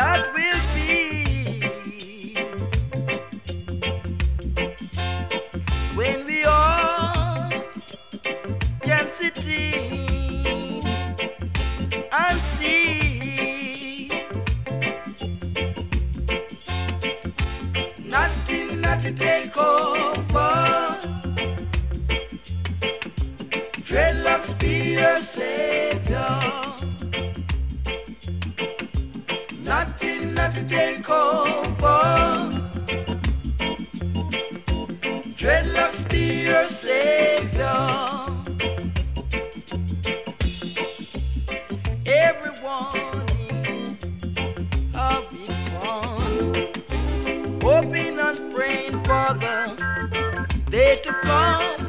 that will be when we all can sit in and see nothing not to take over. Dreadlocks be your savior. Nothing not to take over. Dreadlocks be your savior. Everyone is having fun, hoping and praying for the day to come.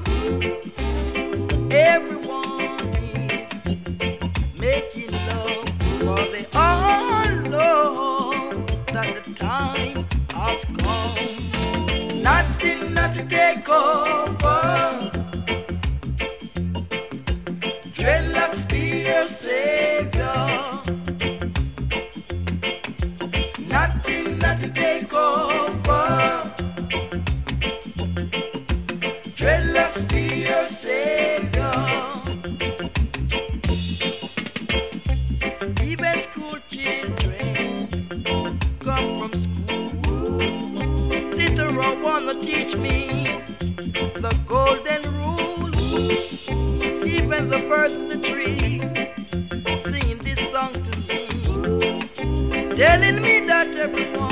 Everyone is making love, for they all know that the time has come. Nothing not to take over. Dreadlocks be your savior. Nothing not to take over. Dreadlocks be your savior. Even school children come from school, sit around wanna teach me the golden rule. Even the birds in the tree singing this song to me, telling me that everyone